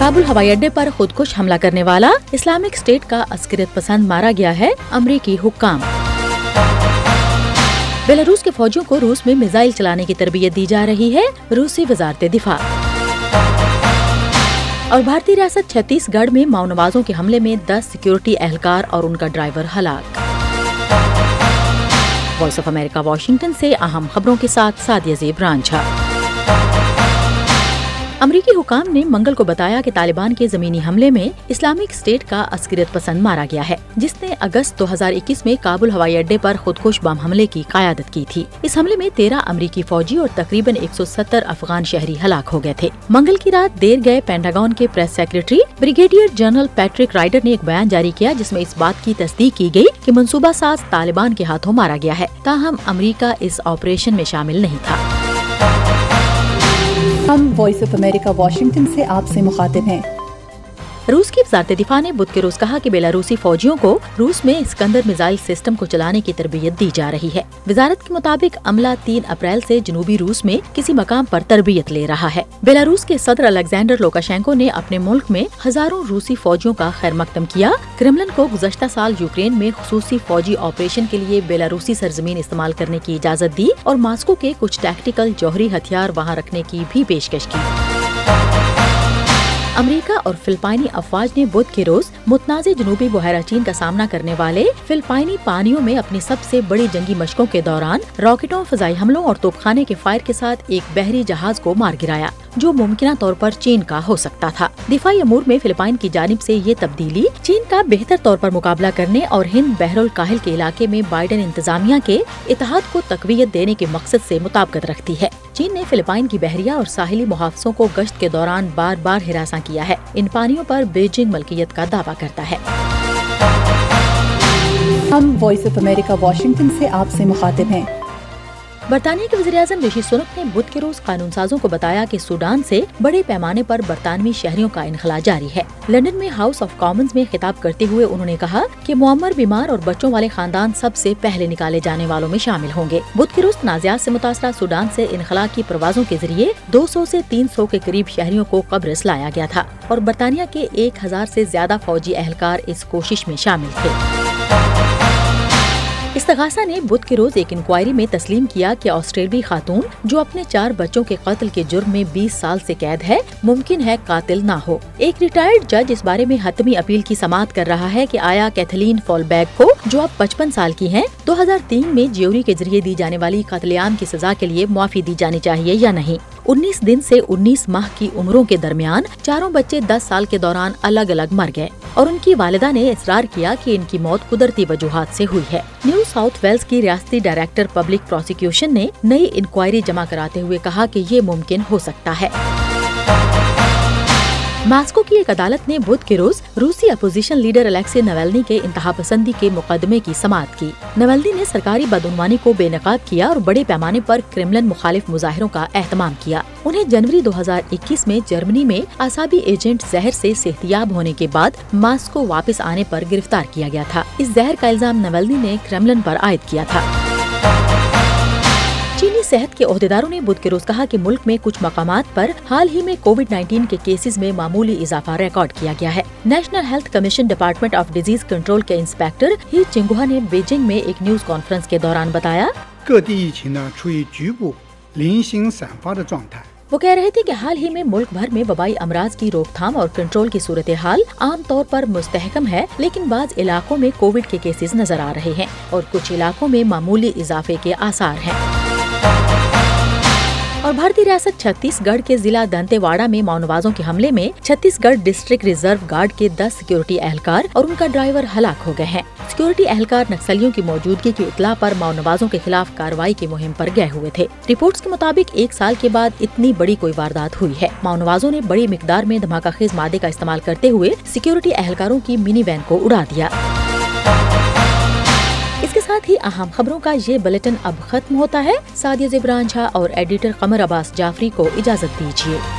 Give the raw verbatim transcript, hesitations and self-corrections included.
کابل ہوائی اڈے پر خودکش حملہ کرنے والا اسلامک اسٹیٹ کا عسکریت پسند مارا گیا ہے، امریکی حکام۔ بیلاروس کے فوجیوں کو روس میں میزائل چلانے کی تربیت دی جا رہی ہے، روسی وزارت دفاع۔ اور بھارتی ریاست چھتیس گڑھ میں ماؤنوازوں کے حملے میں دس سیکیورٹی اہلکار اور ان کا ڈرائیور ہلاک۔ وائس آف امریکہ واشنگٹن سے اہم خبروں کے ساتھ سعدیہ زیب رانجھا۔ امریکی حکام نے منگل کو بتایا کہ طالبان کے زمینی حملے میں اسلامک اسٹیٹ کا عسکریت پسند مارا گیا ہے، جس نے اگست دو ہزار اکیس میں کابل ہوائی اڈے پر خودکش بم حملے کی قیادت کی تھی۔ اس حملے میں تیرہ امریکی فوجی اور تقریباً ایک سو ستر افغان شہری ہلاک ہو گئے تھے۔ منگل کی رات دیر گئے پینٹاگون کے press secretary brigadier general Patrick Ryder نے ایک بیان جاری کیا، جس میں اس بات کی تصدیق کی گئی کہ منصوبہ ساز طالبان کے ہاتھوں مارا گیا ہے، تاہم امریکہ اس آپریشن میں شامل نہیں تھا۔ ہم وائس آف امریکہ واشنگٹن سے آپ سے مخاطب ہیں۔ روس کی وزارت دفاع نے بدھ کے روز کہا کہ بیلاروسی فوجیوں کو روس میں اسکندر میزائل سسٹم کو چلانے کی تربیت دی جا رہی ہے۔ وزارت کے مطابق عملہ تین اپریل سے جنوبی روس میں کسی مقام پر تربیت لے رہا ہے۔ بیلاروس کے صدر الیگزینڈر لوکاشینکو نے اپنے ملک میں ہزاروں روسی فوجیوں کا خیر مقدم کیا۔ کرملن کو گزشتہ سال یوکرین میں خصوصی فوجی آپریشن کے لیے بیلاروسی سرزمین استعمال کرنے کی اجازت دی اور ماسکو کے کچھ ٹیکٹیکل جوہری ہتھیار وہاں رکھنے کی بھی پیشکش کی۔ امریکہ اور فلپائنی افواج نے بدھ کے روز متنازع جنوبی بحیرہ چین کا سامنا کرنے والے فلپائنی پانیوں میں اپنی سب سے بڑی جنگی مشقوں کے دوران راکٹوں، فضائی حملوں اور توپخانے کے فائر کے ساتھ ایک بحری جہاز کو مار گرایا، جو ممکنہ طور پر چین کا ہو سکتا تھا۔ دفاعی امور میں فلپائن کی جانب سے یہ تبدیلی چین کا بہتر طور پر مقابلہ کرنے اور ہند بحر الکاہل کے علاقے میں بائیڈن انتظامیہ کے اتحاد کو تقویت دینے کے مقصد سے مطابقت رکھتی ہے۔ چین نے فلپائن کی بحریہ اور ساحلی محافظوں کو گشت کے دوران بار بار ہراساں کیا ہے۔ ان پانیوں پر بیجنگ ملکیت کا دعویٰ کرتا ہے۔ ہم وائس آف امریکہ واشنگٹن سے آپ سے مخاطب ہیں۔ برطانیہ کے وزیر اعظم رشی سنک نے بدھ کے روز قانون سازوں کو بتایا کہ سوڈان سے بڑے پیمانے پر برطانوی شہریوں کا انخلاء جاری ہے۔ لندن میں ہاؤس آف کامنز میں خطاب کرتے ہوئے انہوں نے کہا کہ معمر، بیمار اور بچوں والے خاندان سب سے پہلے نکالے جانے والوں میں شامل ہوں گے۔ بدھ کے روز تنازعات سے متاثرہ سوڈان سے انخلاء کی پروازوں کے ذریعے دو سو سے تین سو کے قریب شہریوں کو قبرص لایا گیا تھا اور برطانیہ کے ایک ہزار سے زیادہ فوجی اہلکار اس کوشش میں شامل تھے۔ استغاثہ نے بدھ کے روز ایک انکوائری میں تسلیم کیا کہ آسٹریلوی خاتون جو اپنے چار بچوں کے قتل کے جرم میں بیس سال سے قید ہے، ممکن ہے قاتل نہ ہو۔ ایک ریٹائرڈ جج اس بارے میں حتمی اپیل کی سماعت کر رہا ہے کہ آیا کیتھلین فالبیگ کو، جو اب پچپن سال کی ہیں، دو ہزار تین میں جیوری کے ذریعے دی جانے والی قتل عام کی سزا کے لیے معافی دی جانی چاہیے یا نہیں۔ انیس دن سے انیس ماہ کی عمروں کے درمیان چاروں بچے دس سال کے دوران الگ الگ مر گئے اور ان کی والدہ نے اصرار کیا کہ ان کی موت قدرتی وجوہات سے ہوئی ہے۔ نیو ساؤتھ ویلز کی ریاستی ڈائریکٹر پبلک پروسیکیوشن نے نئی انکوائری جمع کراتے ہوئے کہا کہ یہ ممکن ہو سکتا ہے۔ ماسکو کی ایک عدالت نے بدھ کے روز روسی اپوزیشن لیڈر الیکسی نویلنی کے انتہا پسندی کے مقدمے کی سماعت کی۔ نویلنی نے سرکاری بدعنوانی کو بے نقاب کیا اور بڑے پیمانے پر کرملن مخالف مظاہروں کا اہتمام کیا۔ انہیں جنوری دو ہزار اکیس میں جرمنی میں اعصابی ایجنٹ زہر سے صحتیاب ہونے کے بعد ماسکو واپس آنے پر گرفتار کیا گیا تھا۔ اس زہر کا الزام نویلنی نے کرملن پر عائد کیا تھا۔ چینی صحت کے عہدیداروں نے بدھ کے روز کہا کہ ملک میں کچھ مقامات پر حال ہی میں کووڈ نائنٹین کے کیسز میں معمولی اضافہ ریکارڈ کیا گیا ہے۔ National health commission department of diseases control کے انسپیکٹر ہی چنگوہا نے بیجنگ میں ایک نیوز کانفرنس کے دوران بتایا وہ کہہ رہے تھے کہ حال ہی میں ملک بھر میں وبائی امراض کی روک تھام اور کنٹرول کی صورتحال عام طور پر مستحکم ہے، لیکن بعض علاقوں میں کووڈ کے کیسز نظر آ رہے ہیں اور کچھ علاقوں میں معمولی اضافے کے آثار ہیں۔ اور بھارتی ریاست چھتیس گڑھ کے ضلع دنتے واڑہ میں ماؤنوازوں کے حملے میں چھتیس گڑھ ڈسٹرکٹ ریزرو گارڈ کے دس سیکیورٹی اہلکار اور ان کا ڈرائیور ہلاک ہو گئے ہیں۔ سیکیورٹی اہلکار نکسلیوں کی موجودگی کی اطلاع پر ماؤنوازوں کے خلاف کارروائی کی مہم پر گئے ہوئے تھے۔ رپورٹس کے مطابق ایک سال کے بعد اتنی بڑی کوئی واردات ہوئی ہے۔ ماؤنوازوں نے بڑی مقدار میں دھماکہ خیز مادے کا استعمال کرتے ہوئے سیکیورٹی اہلکاروں کی منی وین کو اڑا دیا۔ اس کے ساتھ ہی اہم خبروں کا یہ بلیٹن اب ختم ہوتا ہے۔ سعدیہ زیب رانجھا اور ایڈیٹر قمر عباس جعفری کو اجازت دیجیے۔